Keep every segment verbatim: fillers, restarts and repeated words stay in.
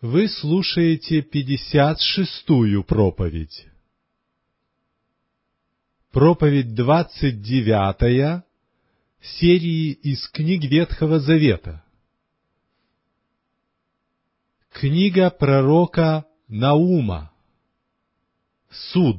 Вы слушаете пятьдесят шестую проповедь. Проповедь двадцать девятая серии из книг Ветхого Завета. Книга пророка Наума. Суд.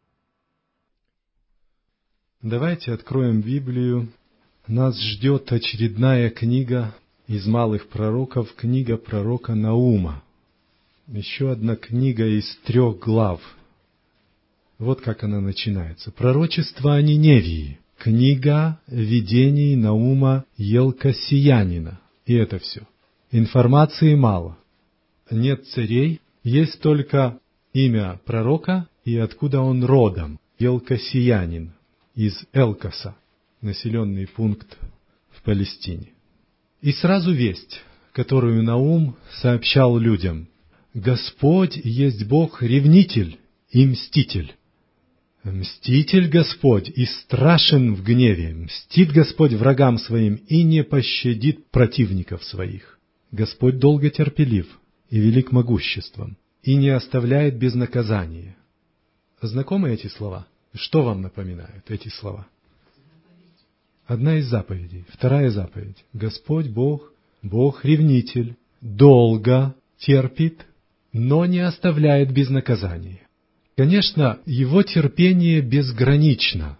Давайте откроем Библию. Нас ждет очередная книга из малых пророков, книга пророка Наума. Еще одна книга из трех глав. Вот как она начинается. Пророчество о Ниневии. Книга видений Наума Елкосиянина. И это все. Информации мало. Нет царей, есть только имя пророка и откуда он родом. Елкосиянин из Элкоса, населенный пункт в Палестине. И сразу весть, которую Наум сообщал людям. Господь есть Бог-ревнитель и мститель. Мститель Господь и страшен в гневе. Мстит Господь врагам своим и не пощадит противников своих. Господь долго терпелив и велик могуществом, и не оставляет без наказания. Знакомы эти слова? Что вам напоминают эти слова? Одна из заповедей. Вторая заповедь. Господь Бог, Бог-ревнитель, долго терпит, но не оставляет без наказания. Конечно, Его терпение безгранично,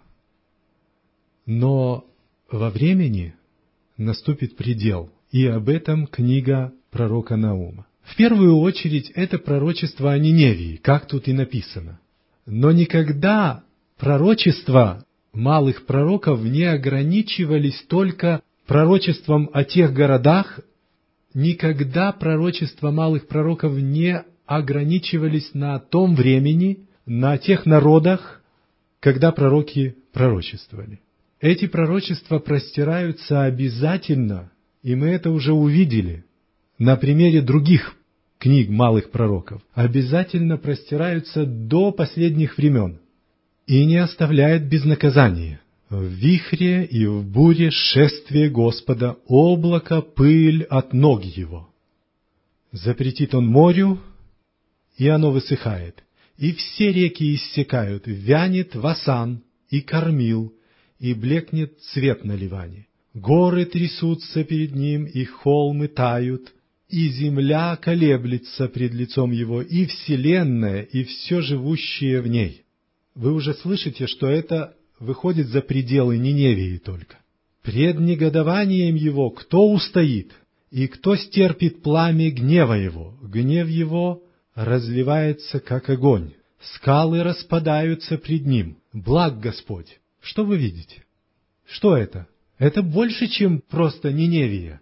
но во времени наступит предел, и об этом книга пророка Наума. В первую очередь, это пророчество о Ниневии, как тут и написано. Но никогда пророчества малых пророков не ограничивались только пророчеством о тех городах, никогда пророчества малых пророков не ограничивались на том времени, на тех народах, когда пророки пророчествовали. Эти пророчества простираются обязательно, и мы это уже увидели на примере других книг малых пророков, обязательно простираются до последних времен и не оставляют без наказания. В вихре и в буре шествие Господа, облако, пыль от ног Его. Запретит Он морю, и оно высыхает, и все реки иссякают, вянет Васан и Кормил, и блекнет цвет на Ливане. Горы трясутся перед Ним, и холмы тают, и земля колеблется пред лицом Его, и вселенная, и все живущее в ней. Вы уже слышите, что это выходит за пределы Ниневии только. Пред негодованием Его кто устоит, и кто стерпит пламя гнева Его? Гнев Его разливается, как огонь. Скалы распадаются пред Ним. Благ Господь. Что вы видите? Что это? Это больше, чем просто Ниневия.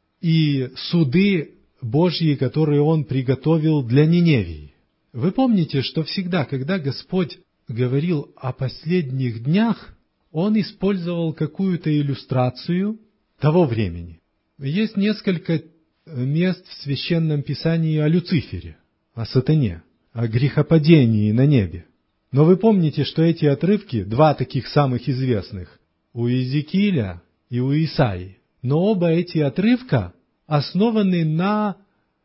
И суды Божьи, которые Он приготовил для Ниневии. Вы помните, что всегда, когда Господь говорил о последних днях, Он использовал какую-то иллюстрацию того времени. Есть несколько мест в Священном Писании о Люцифере, о сатане, о грехопадении на небе. Но вы помните, что эти отрывки, два таких самых известных, у Иезекииля и у Исаии. Но оба эти отрывка основаны на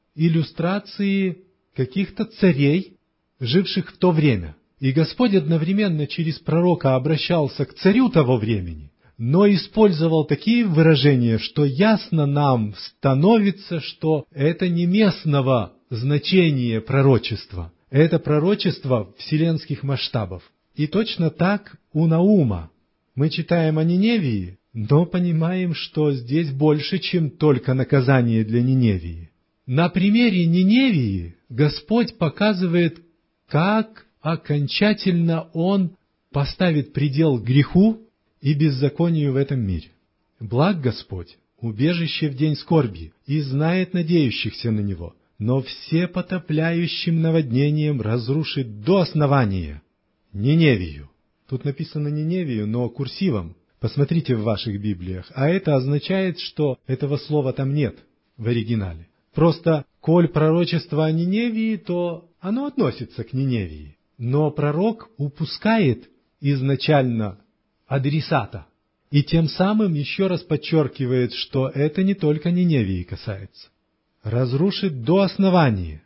иллюстрации каких-то царей, живших в то время. И Господь одновременно через пророка обращался к царю того времени, но использовал такие выражения, что ясно нам становится, что это не местного значения пророчества, это пророчество вселенских масштабов. И точно так у Наума. Мы читаем о Ниневии, но понимаем, что здесь больше, чем только наказание для Ниневии. На примере Ниневии Господь показывает, как окончательно Он поставит предел греху и беззаконию в этом мире. Благ Господь, убежище в день скорби, и знает надеющихся на Него, но все потопляющим наводнением разрушит до основания Ниневию. Тут написано Ниневию, но курсивом. Посмотрите в ваших Библиях. А это означает, что этого слова там нет в оригинале. Просто, коль пророчество о Ниневии, то оно относится к Ниневии. Но пророк упускает изначально адресата. И тем самым еще раз подчеркивает, что это не только Ниневии касается. разрушит до основания,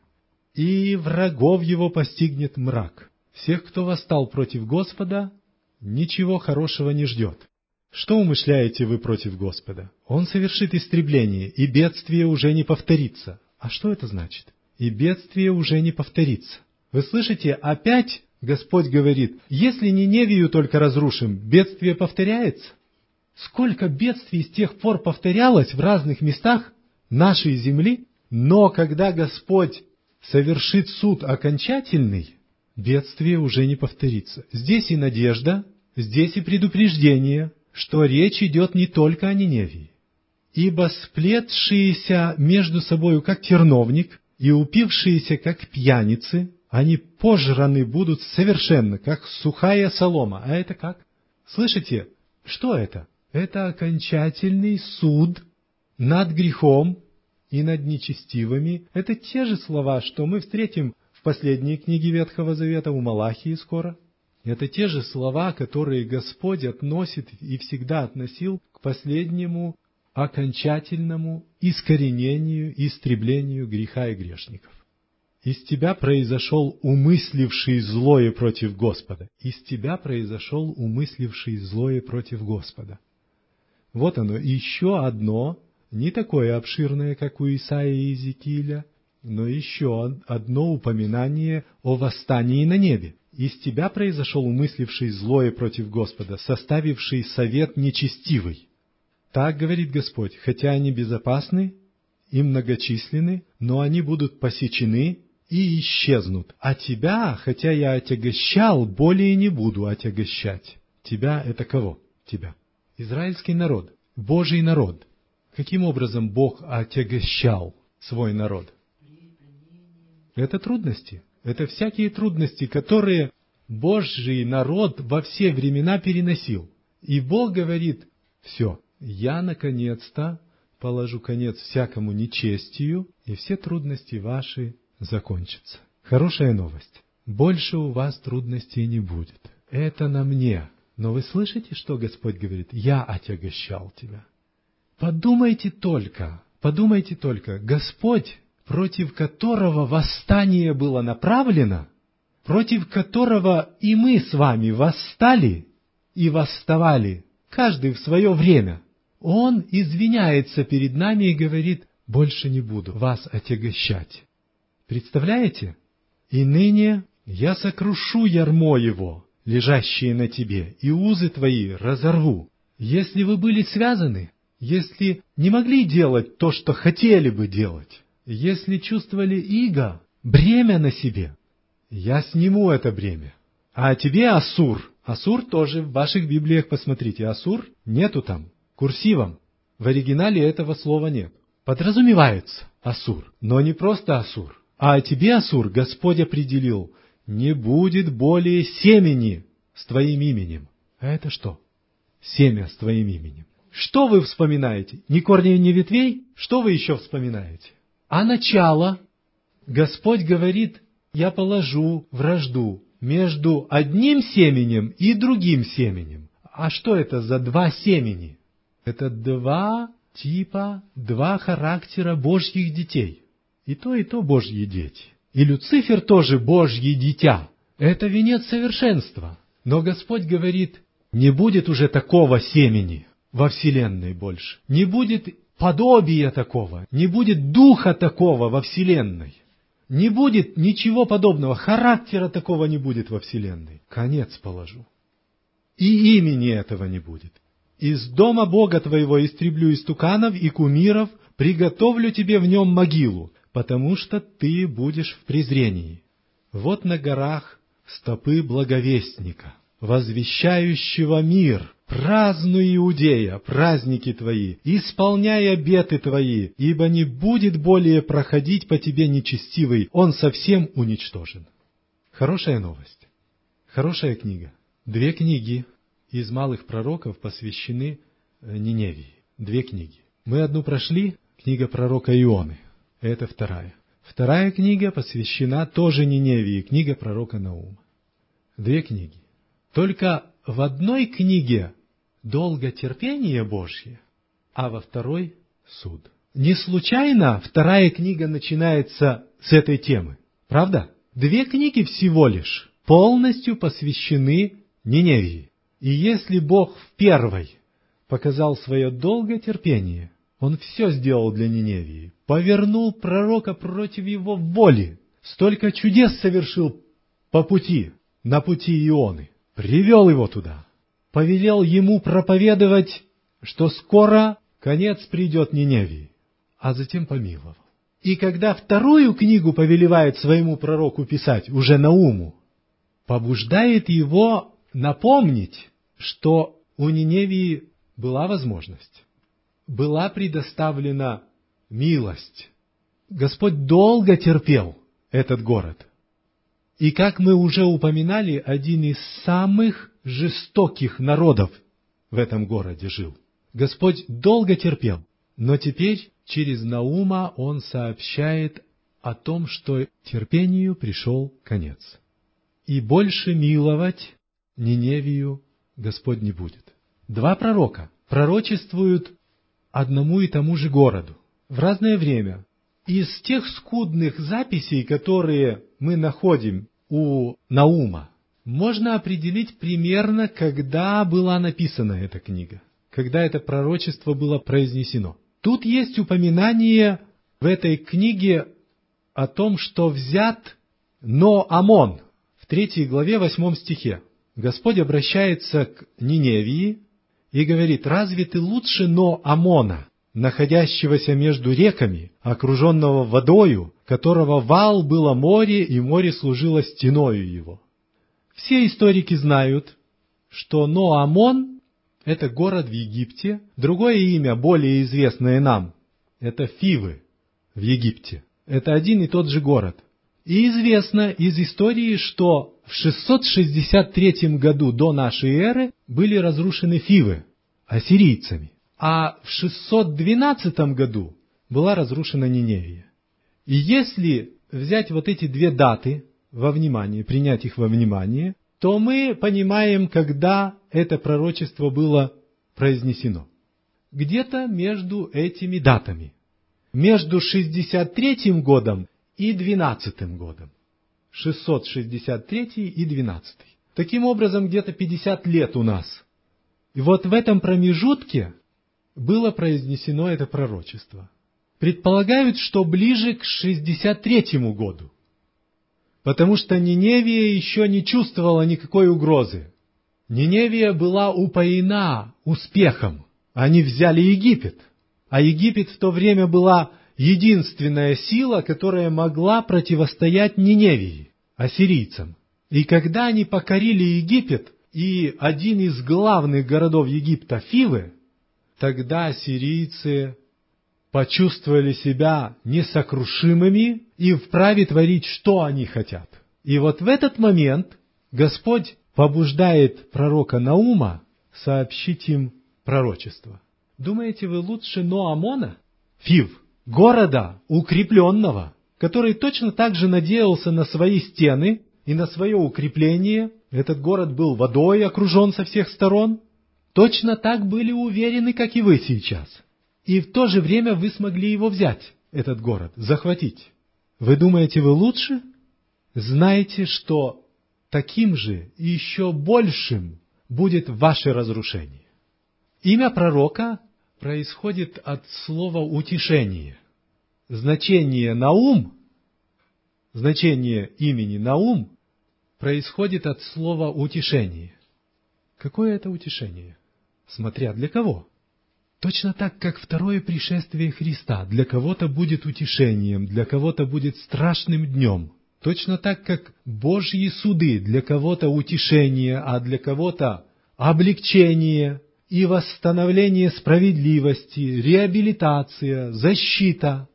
и врагов его постигнет мрак. Всех, кто восстал против Господа, ничего хорошего не ждет. Что умышляете вы против Господа? Он совершит истребление, и бедствие уже не повторится. А что это значит? И бедствие уже не повторится. Вы слышите, опять Господь говорит, если Ниневию только разрушим, бедствие повторяется? Сколько бедствий с тех пор повторялось в разных местах нашей земли, но когда Господь совершит суд окончательный, бедствие уже не повторится. Здесь и надежда, здесь и предупреждение, что речь идет не только о Ниневии. Ибо сплетшиеся между собою, как терновник, и упившиеся, как пьяницы, они пожраны будут совершенно, как сухая солома. А это как? Слышите, что это? Это окончательный суд над грехом и над нечестивыми. Это те же слова, что мы встретим в последней книге Ветхого Завета у Малахии скоро. Это те же слова, которые Господь относит и всегда относил к последнему окончательному искоренению и истреблению греха и грешников. Из тебя произошел умысливший злое против Господа. Из тебя произошел умысливший злое против Господа. Вот оно, еще одно, не такое обширное, как у Исаии и Иезекииля, но еще одно упоминание о восстании на небе. Из тебя произошел умысливший злое против Господа, составивший совет нечестивый. Так говорит Господь, хотя они безопасны и многочисленны, но они будут посечены и исчезнут. А тебя, хотя я отягощал, более не буду отягощать. Тебя — это кого? Тебя. Израильский народ, Божий народ. Каким образом Бог отягощал свой народ? Это трудности. Это всякие трудности, которые Божий народ во все времена переносил. И Бог говорит, все, я наконец-то положу конец всякому нечестию, и все трудности ваши закончатся. Хорошая новость. Больше у вас трудностей не будет. Это на мне. Но вы слышите, что Господь говорит? Я отягощал тебя. Подумайте только, подумайте только, Господь, против которого восстание было направлено, против которого и мы с вами восстали и восставали, каждый в свое время, Он извиняется перед нами и говорит, больше не буду вас отягощать. Представляете? И ныне я сокрушу ярмо его, лежащие на тебе, и узы твои разорву. Если вы были связаны, если не могли делать то, что хотели бы делать, если чувствовали иго, бремя на себе, я сниму это бремя. А тебе Ассур. Ассур тоже в ваших Библиях, посмотрите. Ассур нету там, курсивом. В оригинале этого слова нет. Подразумевается Ассур, но не просто Ассур. А тебе, Ассур, Господь определил, не будет более семени с твоим именем. А это что? Семя с твоим именем. Что вы вспоминаете? Ни корней, ни ветвей? Что вы еще вспоминаете? А начало? Господь говорит, я положу вражду между одним семенем и другим семенем. А что это за два семени? Это два типа, два характера Божьих детей. И то, и то Божьи дети. И Люцифер тоже Божье дитя. Это венец совершенства. Но Господь говорит, не будет уже такого семени во вселенной больше. Не будет подобия такого, не будет духа такого во вселенной. Не будет ничего подобного, характера такого не будет во вселенной. Конец положу. И имени этого не будет. Из дома Бога твоего истреблю истуканов и кумиров, приготовлю тебе в нем могилу, потому что ты будешь в презрении. Вот на горах стопы благовестника, возвещающего мир. Празднуй, Иудея, праздники твои, исполняй обеты твои, ибо не будет более проходить по тебе нечестивый, он совсем уничтожен. Хорошая новость. Хорошая книга. Две книги из малых пророков посвящены Ниневии. Две книги. Мы одну прошли, книга пророка Ионы. Это вторая. Вторая книга посвящена тоже Ниневии, книга пророка Наума. Две книги. Только в одной книге долготерпение Божье, а во второй суд. Не случайно вторая книга начинается с этой темы. Правда? Две книги всего лишь полностью посвящены Ниневии. И если Бог в первой показал свое долготерпение, Он все сделал для Ниневии, повернул пророка против его воли, столько чудес совершил по пути, на пути Ионы, привел его туда, повелел ему проповедовать, что скоро конец придет Ниневии, а затем помиловал. И когда вторую книгу повелевает своему пророку писать, уже Науму, побуждает его напомнить, что у Ниневии была возможность, была предоставлена милость. Господь долго терпел этот город. И, как мы уже упоминали, один из самых жестоких народов в этом городе жил. Господь долго терпел, но теперь через Наума Он сообщает о том, что терпению пришел конец. И больше миловать Ниневию Господь не будет. Два пророка пророчествуют одному и тому же городу в разное время. Из тех скудных записей, которые мы находим у Наума, можно определить примерно, когда была написана эта книга, когда это пророчество было произнесено. Тут есть упоминание в этой книге о том, что взят Но-Амон в третьей главе восьмом стихе. Господь обращается к Ниневии и говорит: «Разве ты лучше Но-Амона, находящегося между реками, окруженного водою, которого вал было море, и море служило стеною его?» Все историки знают, что Но-Амон — это город в Египте. Другое имя, более известное нам, это Фивы в Египте. Это один и тот же город. И известно из истории, что в шестьсот шестьдесят третьем году до нашей эры были разрушены Фивы ассирийцами, а в шестьсот двенадцатом году была разрушена Ниневия. И если взять вот эти две даты во внимание, принять их во внимание, то мы понимаем, когда это пророчество было произнесено. Где-то между этими датами. Между шестьдесят третьим годом и двенадцатым годом. шестьсот шестьдесят третий и двенадцатый. Таким образом, где-то пятьдесят лет у нас. И вот в этом промежутке было произнесено это пророчество. Предполагают, что ближе к шестьдесят третьему году. Потому что Ниневия еще не чувствовала никакой угрозы. Ниневия была упоена успехом. Они взяли Египет. А Египет в то время была единственная сила, которая могла противостоять Ниневии, ассирийцам. И когда они покорили Египет, и один из главных городов Египта, Фивы, тогда ассирийцы почувствовали себя несокрушимыми и вправе творить, что они хотят. И вот в этот момент Господь побуждает пророка Наума сообщить им пророчество. Думаете, вы лучше Но-Амона, Фив, города укрепленного, который точно так же надеялся на свои стены и на свое укрепление? Этот город был водой окружен со всех сторон. Точно так были уверены, как и вы сейчас. И в то же время вы смогли его взять, этот город, захватить. Вы думаете, вы лучше? Знайте, что таким же и еще большим будет ваше разрушение. Имя пророка происходит от слова «утешение». Значение «Наум», значение имени Наум происходит от слова «утешение». Какое это утешение? Смотря для кого. Точно так, как второе пришествие Христа для кого-то будет утешением, для кого-то будет страшным днем. Точно так, как Божьи суды для кого-то утешение, а для кого-то облегчение и восстановление справедливости, реабилитация, защита.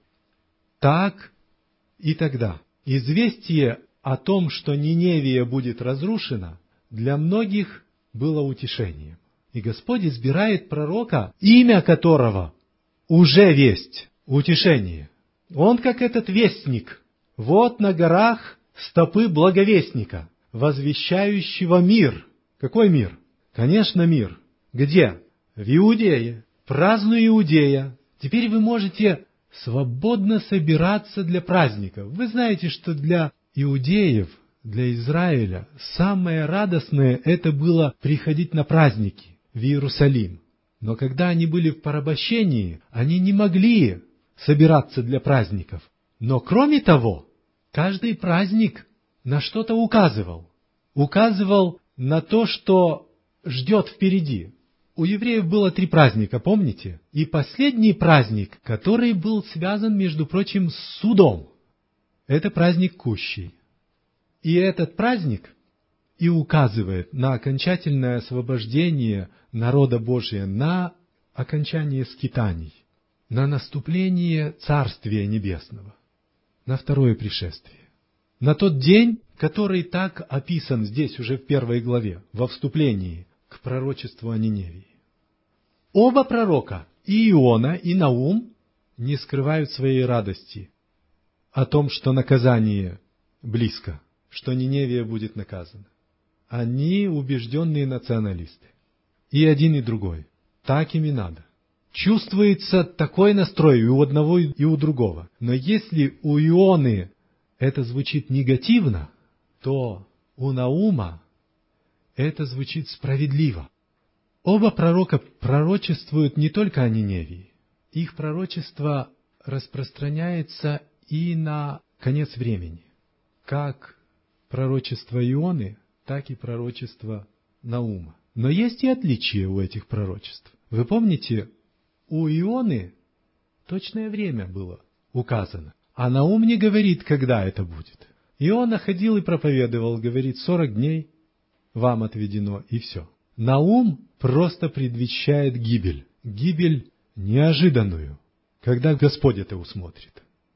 Так и тогда. Известие о том, что Ниневия будет разрушена, для многих было утешением. И Господь избирает пророка, имя которого уже весть, утешение. Он как этот вестник. Вот на горах стопы благовестника, возвещающего мир. Какой мир? Конечно, мир. Где? В Иудее. Праздную Иудея. Теперь вы можете свободно собираться для праздников. Вы знаете, что для иудеев, для Израиля, самое радостное это было приходить на праздники в Иерусалим. Но когда они были в порабощении, они не могли собираться для праздников. Но кроме того, каждый праздник на что-то указывал. Указывал на то, что ждет впереди. У евреев было три праздника, помните? И последний праздник, который был связан, между прочим, с судом, это праздник Кущей. И этот праздник и указывает на окончательное освобождение народа Божия, на окончание скитаний, на наступление Царствия Небесного, на второе пришествие, на тот день, который так описан здесь уже в первой главе, во вступлении к пророчеству о Ниневии. Оба пророка, и Иона, и Наум, не скрывают своей радости о том, что наказание близко, что Ниневия будет наказана. Они убежденные националисты. И один, и другой. Так им и надо. Чувствуется такой настрой и у одного, и у другого. Но если у Ионы это звучит негативно, то у Наума это звучит справедливо. Оба пророка пророчествуют не только о Ниневии. Их пророчество распространяется и на конец времени. Как пророчество Ионы, так и пророчество Наума. Но есть и отличия у этих пророчеств. Вы помните, у Ионы точное время было указано, а Наум не говорит, когда это будет. Иона ходил и проповедовал, говорит, сорок дней вам отведено, и все. Наум просто предвещает гибель. Гибель неожиданную, когда Господь это усмотрит.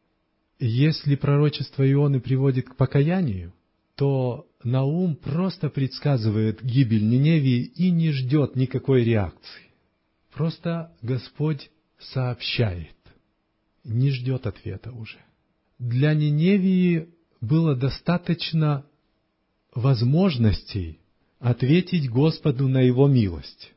Если пророчество Ионы приводит к покаянию, то Наум просто предсказывает гибель Ниневии и не ждет никакой реакции. Просто Господь сообщает, не ждет ответа уже. Для Ниневии было достаточно возможностей ответить Господу на Его милость.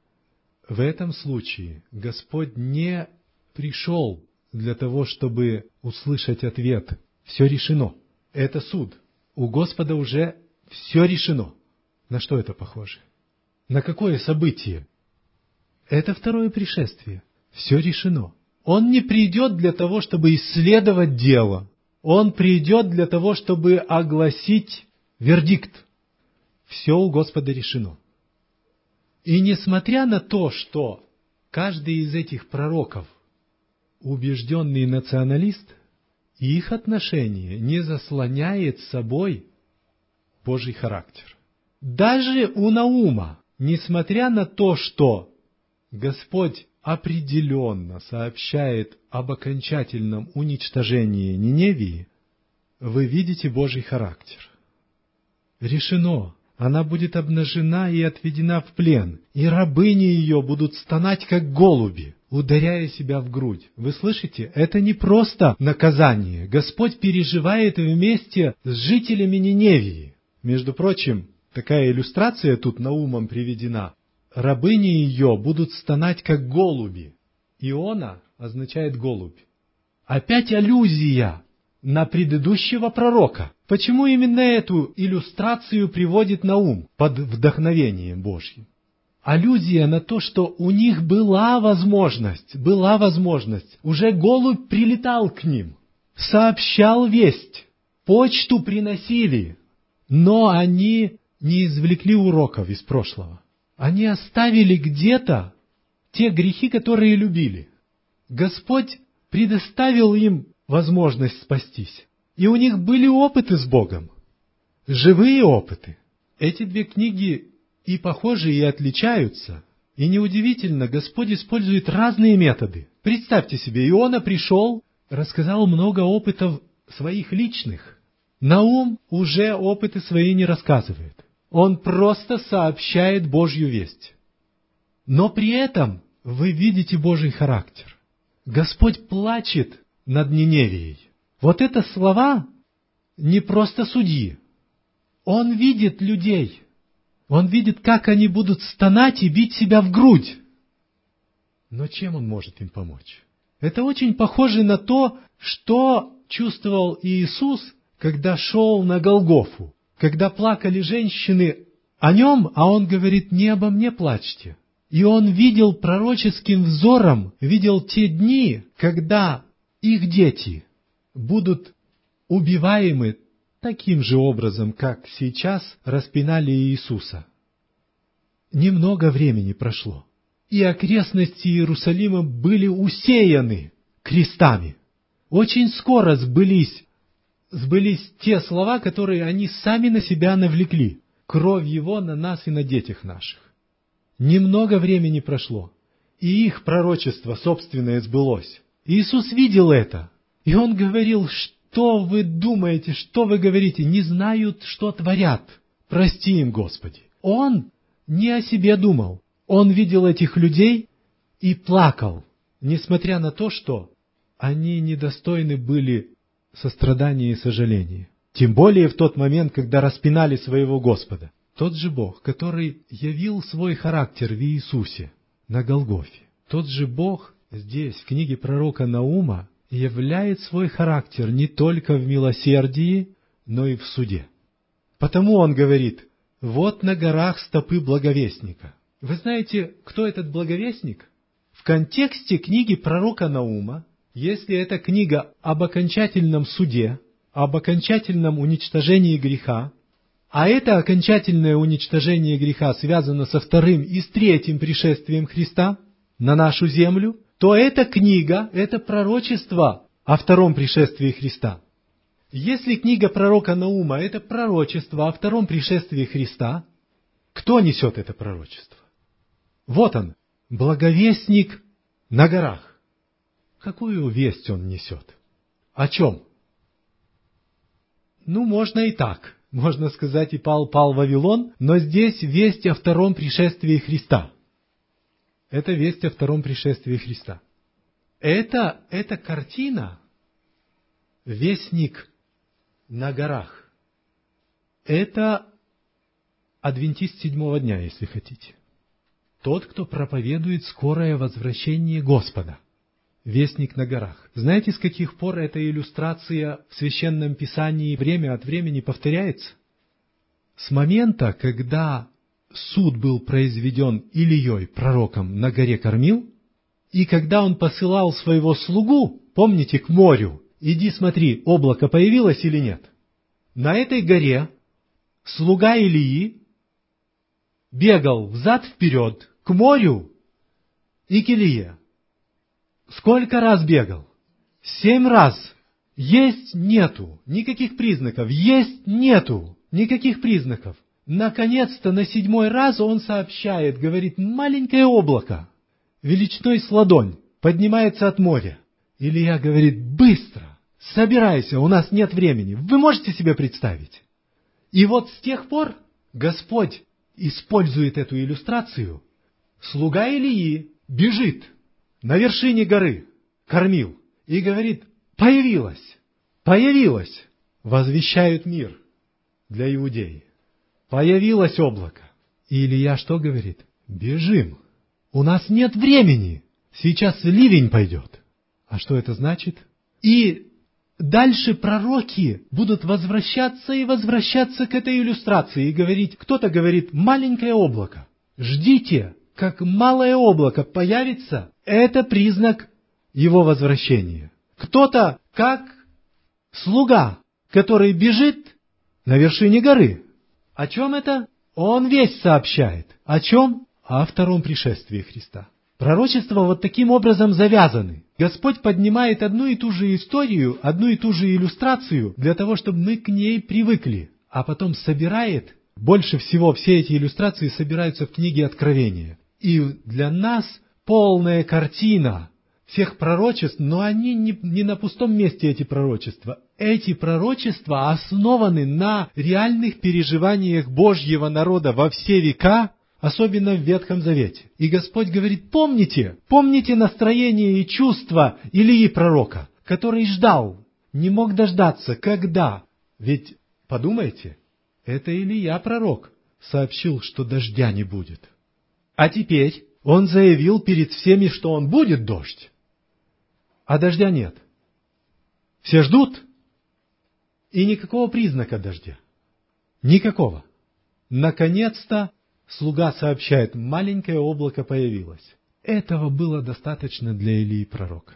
В этом случае Господь не пришел для того, чтобы услышать ответ. Все решено. Это суд. У Господа уже все решено. На что это похоже? На какое событие? Это второе пришествие. Все решено. Он не придет для того, чтобы исследовать дело. Он придет для того, чтобы огласить вердикт. Все у Господа решено. И несмотря на то, что каждый из этих пророков убежденный националист, их отношение не заслоняет собой Божий характер. Даже у Наума, несмотря на то, что Господь определенно сообщает об окончательном уничтожении Ниневии, вы видите Божий характер. Решено. Она будет обнажена и отведена в плен, и рабыни ее будут стонать, как голуби, ударяя себя в грудь. Вы слышите? Это не просто наказание. Господь переживает вместе с жителями Ниневии. Между прочим, такая иллюстрация тут Наумом приведена. Рабыни ее будут стонать, как голуби. Иона означает голубь. Опять аллюзия на предыдущего пророка. Почему именно эту иллюстрацию приводит Наум под вдохновением Божьим? Аллюзия на то, что у них была возможность, была возможность. Уже голубь прилетал к ним, сообщал весть, почту приносили, но они не извлекли уроков из прошлого. Они оставили где-то те грехи, которые любили. Господь предоставил им возможность спастись. И у них были опыты с Богом. Живые опыты. Эти две книги и похожи, и отличаются. И неудивительно, Господь использует разные методы. Представьте себе, Иона пришел, рассказал много опытов своих личных. Наум уже опыты свои не рассказывает. Он просто сообщает Божью весть. Но при этом вы видите Божий характер. Господь плачет над Ниневией. Вот это слова не просто судьи. Он видит людей. Он видит, как они будут стонать и бить себя в грудь. Но чем он может им помочь? Это очень похоже на то, что чувствовал Иисус, когда шел на Голгофу, когда плакали женщины о нем, а он говорит: не обо мне плачьте. И он видел пророческим взором, видел те дни, когда их дети будут убиваемы таким же образом, как сейчас распинали Иисуса. Немного времени прошло, и окрестности Иерусалима были усеяны крестами. Очень скоро сбылись, сбылись те слова, которые они сами на себя навлекли. Кровь Его на нас и на детях наших. Немного времени прошло, и их пророчество собственное сбылось. Иисус видел это, и Он говорил: что вы думаете, что вы говорите, не знают, что творят. Прости им, Господи. Он не о себе думал. Он видел этих людей и плакал, несмотря на то, что они недостойны были сострадания и сожаления. Тем более в тот момент, когда распинали своего Господа. Тот же Бог, который явил свой характер в Иисусе на Голгофе, тот же Бог здесь, в книге пророка Наума, являет свой характер не только в милосердии, но и в суде. Потому он говорит: вот на горах стопы благовестника. Вы знаете, кто этот благовестник? В контексте книги пророка Наума, если это книга об окончательном суде, об окончательном уничтожении греха, а это окончательное уничтожение греха связано со вторым и с третьим пришествием Христа на нашу землю, то эта книга, это пророчество о втором пришествии Христа. Если книга пророка Наума – это пророчество о втором пришествии Христа, кто несет это пророчество? Вот он, благовестник на горах. Какую весть он несет? О чем? Ну, можно и так. Можно сказать, и пал, пал Вавилон, но здесь весть о втором пришествии Христа. Это весть о втором пришествии Христа. Это, эта картина, вестник на горах, это адвентист седьмого дня, если хотите. Тот, кто проповедует скорое возвращение Господа. Вестник на горах. Знаете, с каких пор эта иллюстрация в Священном Писании время от времени повторяется? С момента, когда суд был произведен Илией, пророком, на горе Кормил, и когда он посылал своего слугу, помните, к морю: иди смотри, облако появилось или нет. На этой горе слуга Илии бегал взад-вперед к морю и к Илие. Сколько раз бегал? Семь раз. Есть нету. Никаких признаков. Есть нету. Никаких признаков. Наконец-то на седьмой раз он сообщает, говорит: маленькое облако, величиной с ладонь, поднимается от моря. Илия говорит: быстро, собирайся, у нас нет времени. Вы можете себе представить? И вот с тех пор Господь использует эту иллюстрацию. Слуга Илии бежит на вершине горы Кормил и говорит: появилось, появилось, возвещают мир для иудеи. Появилось облако. И Илия что говорит? Бежим, у нас нет времени, сейчас ливень пойдет. А что это значит? И дальше пророки будут возвращаться и возвращаться к этой иллюстрации и говорить, кто-то говорит: маленькое облако, ждите, как малое облако появится, это признак его возвращения. Кто-то как слуга, который бежит на вершине горы. О чем это? Он весь сообщает. О чем? О втором пришествии Христа. Пророчества вот таким образом завязаны. Господь поднимает одну и ту же историю, одну и ту же иллюстрацию, для того, чтобы мы к ней привыкли, а потом собирает. Больше всего все эти иллюстрации собираются в книге Откровения. И для нас полная картина всех пророчеств, но они не, не на пустом месте, эти пророчества. Эти пророчества основаны на реальных переживаниях Божьего народа во все века, особенно в Ветхом Завете. И Господь говорит: помните, помните настроение и чувства Илии пророка, который ждал, не мог дождаться, когда. Ведь, подумайте, это Илия пророк сообщил, что дождя не будет. А теперь он заявил перед всеми, что он будет дождь. а дождя нет. Все ждут, и никакого признака дождя. Никакого. Наконец-то слуга сообщает, маленькое облако появилось. Этого было достаточно для Илии пророка.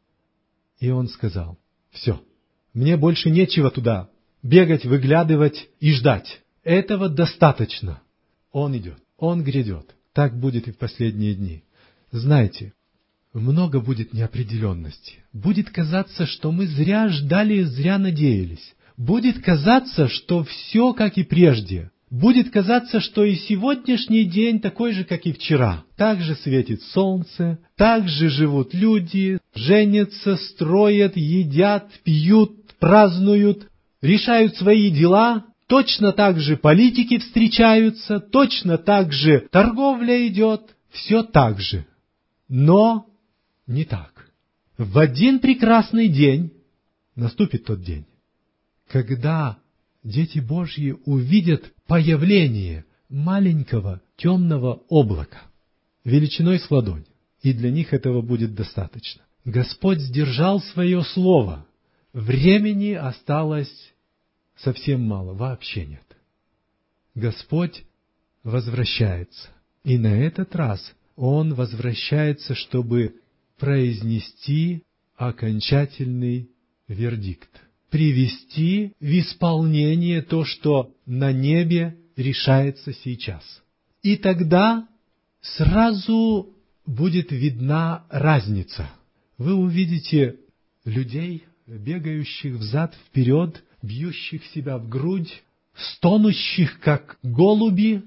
И он сказал: все, мне больше нечего туда бегать, выглядывать и ждать. Этого достаточно. Он идет, он грядет. Так будет и в последние дни. Знаете, много будет неопределенности. Будет казаться, что мы зря ждали, зря надеялись. Будет казаться, что все как и прежде. Будет казаться, что и сегодняшний день такой же, как и вчера. Так же светит солнце, так же живут люди, женятся, строят, едят, пьют, празднуют, решают свои дела. Точно так же политики встречаются, точно так же торговля идет. Все так же. Но не так. В один прекрасный день наступит тот день, когда дети Божьи увидят появление маленького темного облака, величиной с ладонь, и для них этого будет достаточно. Господь сдержал свое слово. Времени осталось совсем мало, вообще нет. Господь возвращается, и на этот раз Он возвращается, чтобы произнести окончательный вердикт, привести в исполнение то, что на небе решается сейчас. И тогда сразу будет видна разница. Вы увидите людей, бегающих взад-вперед, бьющих себя в грудь, стонущих, как голуби,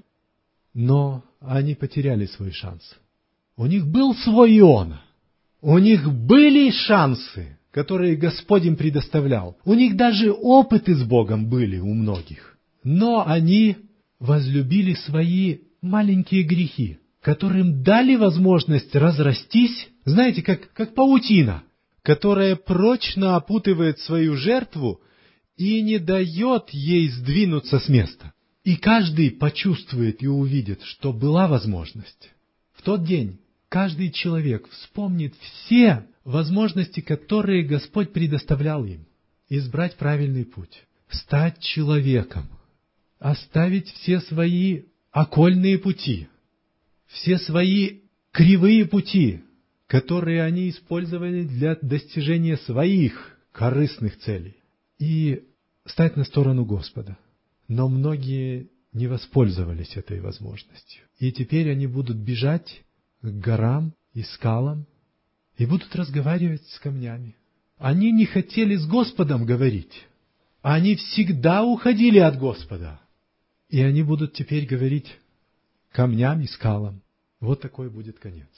но они потеряли свой шанс. У них был свой Иона. У них были шансы, которые Господь им предоставлял. У них даже опыты с Богом были у многих. Но они возлюбили свои маленькие грехи, которым дали возможность разрастись, знаете, как, как паутина, которая прочно опутывает свою жертву и не дает ей сдвинуться с места. И каждый почувствует и увидит, что была возможность. В тот день каждый человек вспомнит все возможности, которые Господь предоставлял им. Избрать правильный путь, стать человеком, оставить все свои окольные пути, все свои кривые пути, которые они использовали для достижения своих корыстных целей, и стать на сторону Господа. Но многие не воспользовались этой возможностью. И теперь они будут бежать к горам и скалам и будут разговаривать с камнями. Они не хотели с Господом говорить. Они всегда уходили от Господа. И они будут теперь говорить камням и скалам. Вот такой будет конец.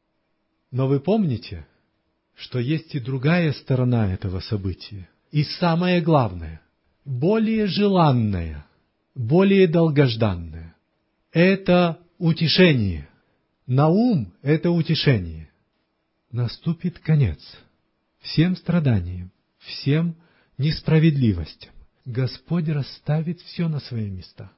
Но вы помните, что есть и другая сторона этого события. И самое главное, более желанное, более долгожданное — это утешение. Наум — это утешение. Наступит конец всем страданиям, всем несправедливостям. Господь расставит все на свои места.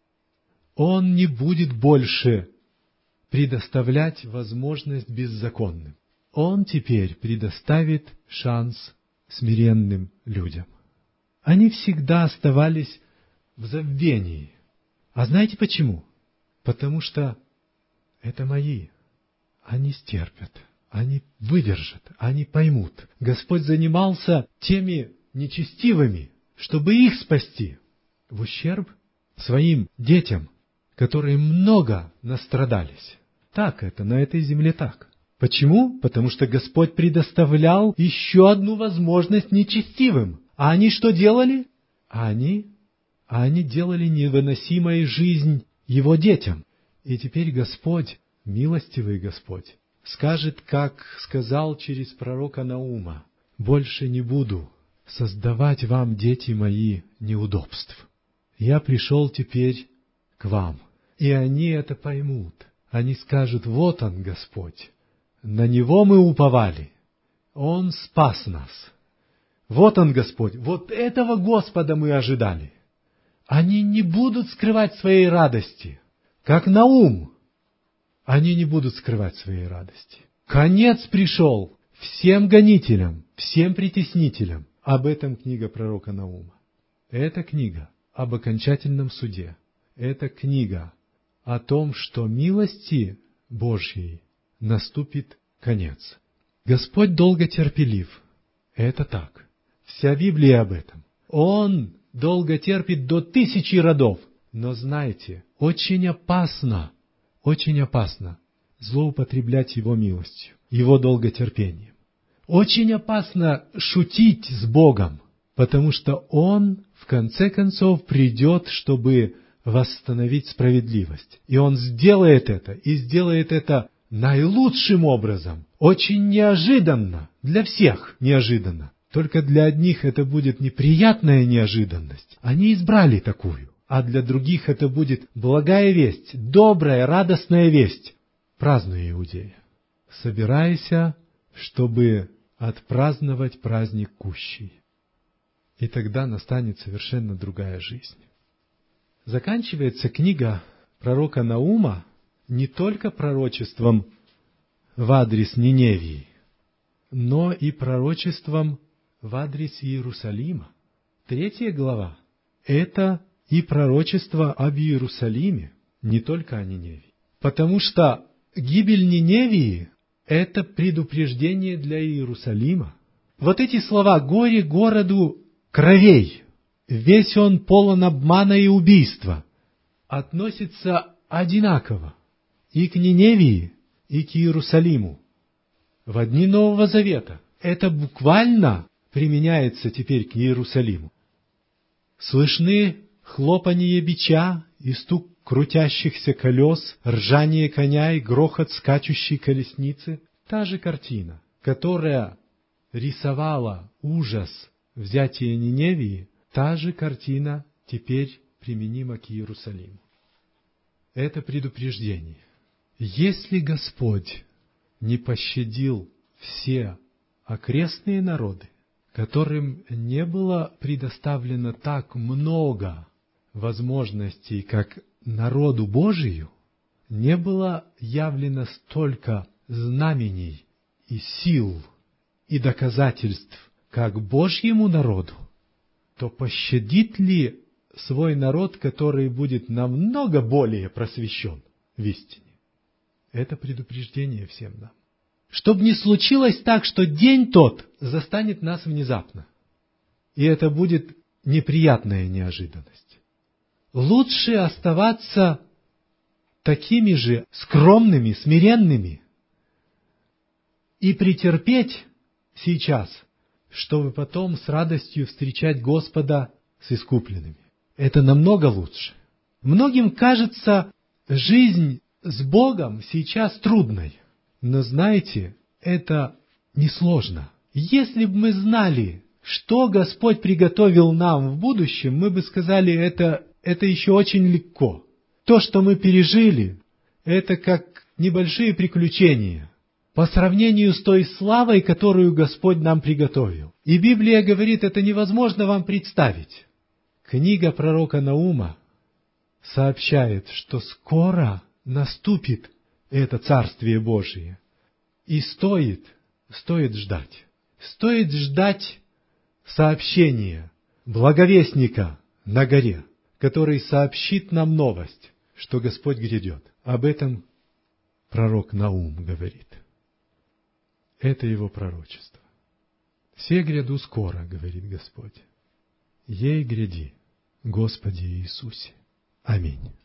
Он не будет больше предоставлять возможность беззаконным. Он теперь предоставит шанс смиренным людям. Они всегда оставались в забвении. А знаете почему? Потому что это мои. Они стерпят, они выдержат, они поймут. Господь занимался теми нечестивыми, чтобы их спасти, в ущерб своим детям, которые много настрадались. Так это, на этой земле так. Почему? Потому что Господь предоставлял еще одну возможность нечестивым. А они что делали? А они, а они делали невыносимой жизнь Его детям. И теперь Господь, милостивый Господь, скажет, как сказал через пророка Наума: «Больше не буду создавать вам, дети мои, неудобств. Я пришел теперь к вам». И они это поймут. Они скажут: вот Он, Господь, на Него мы уповали, Он спас нас. Вот Он, Господь, вот этого Господа мы ожидали. Они не будут скрывать своей радости, как Наум. Они не будут скрывать своей радости. Конец пришел всем гонителям, всем притеснителям. Об этом книга пророка Наума. Это книга об окончательном суде. Это книга о том, что милости Божьей наступит конец. Господь долго терпелив. Это так. Вся Библия об этом. Он долго терпит до тысячи родов. Но знайте, очень опасно, очень опасно злоупотреблять Его милостью, Его долготерпением. Очень опасно шутить с Богом, потому что Он, в конце концов, придет, чтобы восстановить справедливость. И Он сделает это, и сделает это наилучшим образом, очень неожиданно, для всех неожиданно. Только для одних это будет неприятная неожиданность. Они избрали такую. А для других это будет благая весть, добрая, радостная весть. Празднуй, Иудея, собирайся, чтобы отпраздновать праздник кущий. И тогда настанет совершенно другая жизнь. Заканчивается книга пророка Наума не только пророчеством в адрес Ниневии, но и пророчеством в адрес Иерусалима. Третья глава — это и пророчество об Иерусалиме, не только о Ниневии. Потому что гибель Ниневии — это предупреждение для Иерусалима. Вот эти слова «горе городу кровей», «весь он полон обмана и убийства» относятся одинаково и к Ниневии, и к Иерусалиму. В дни Нового Завета это буквально применяется теперь к Иерусалиму. Слышны хлопанье бича и стук крутящихся колес, ржание коня и грохот скачущей колесницы. Та же картина, которая рисовала ужас взятия Ниневии, та же картина теперь применима к Иерусалиму. Это предупреждение. Если Господь не пощадил все окрестные народы, которым не было предоставлено так много возможностей, как народу Божию, не было явлено столько знамений и сил и доказательств, как Божьему народу, то пощадит ли свой народ, который будет намного более просвещен в истине? Это предупреждение всем нам. Чтоб не случилось так, что день тот застанет нас внезапно. И это будет неприятная неожиданность. Лучше оставаться такими же скромными, смиренными и претерпеть сейчас, чтобы потом с радостью встречать Господа с искупленными. Это намного лучше. Многим кажется жизнь с Богом сейчас трудной. Но знаете, это несложно. Если бы мы знали, что Господь приготовил нам в будущем, мы бы сказали, это, это еще очень легко. То, что мы пережили, это как небольшие приключения по сравнению с той славой, которую Господь нам приготовил. И Библия говорит, это невозможно вам представить. Книга пророка Наума сообщает, что скоро наступит это Царствие Божие. И стоит, стоит ждать. Стоит ждать сообщения благовестника на горе, который сообщит нам новость, что Господь грядет. Об этом пророк Наум говорит. Это его пророчество. «Се гряду скоро, — говорит Господь, — ей гряди, Господи Иисусе. Аминь».